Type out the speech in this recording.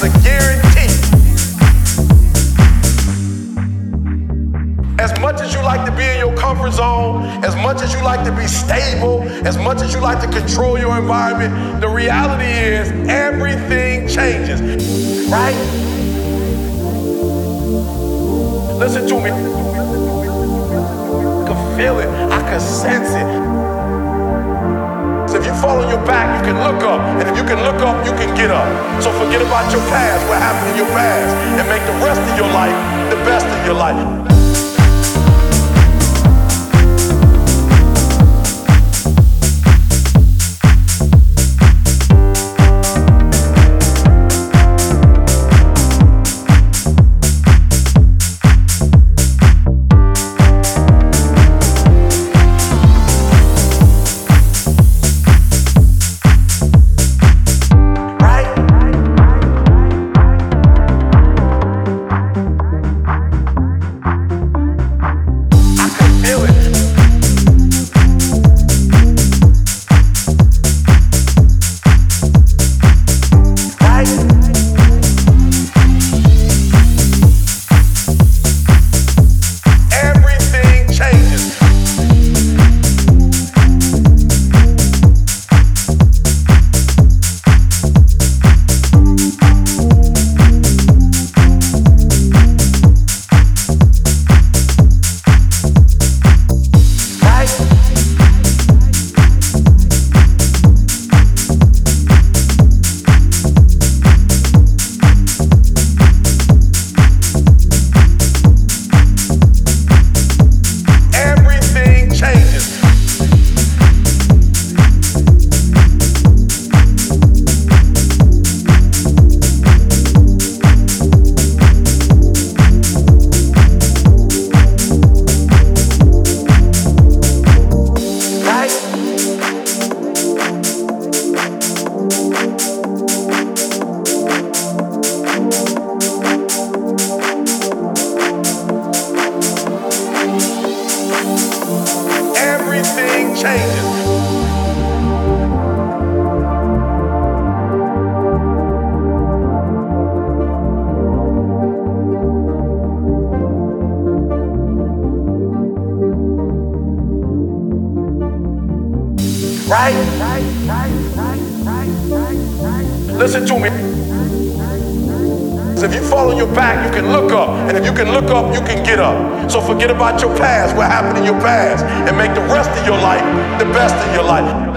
a guarantee. As much as you like to be in your comfort zone, as much as you like to be stable, as much as you like to control your environment, the reality is everything changes, right? Listen to me. I can feel it. I can sense it. So if you fall on your back, you can look up. And if you can look up, you can get up. So forget about your past, what happened in your past, and make the rest of your life the best of your life. Right? Listen to me. So if you fall on your back, you can look up. And if you can look up, you can get up. So forget about your past, what happened in your past, and make the rest of your life the best of your life.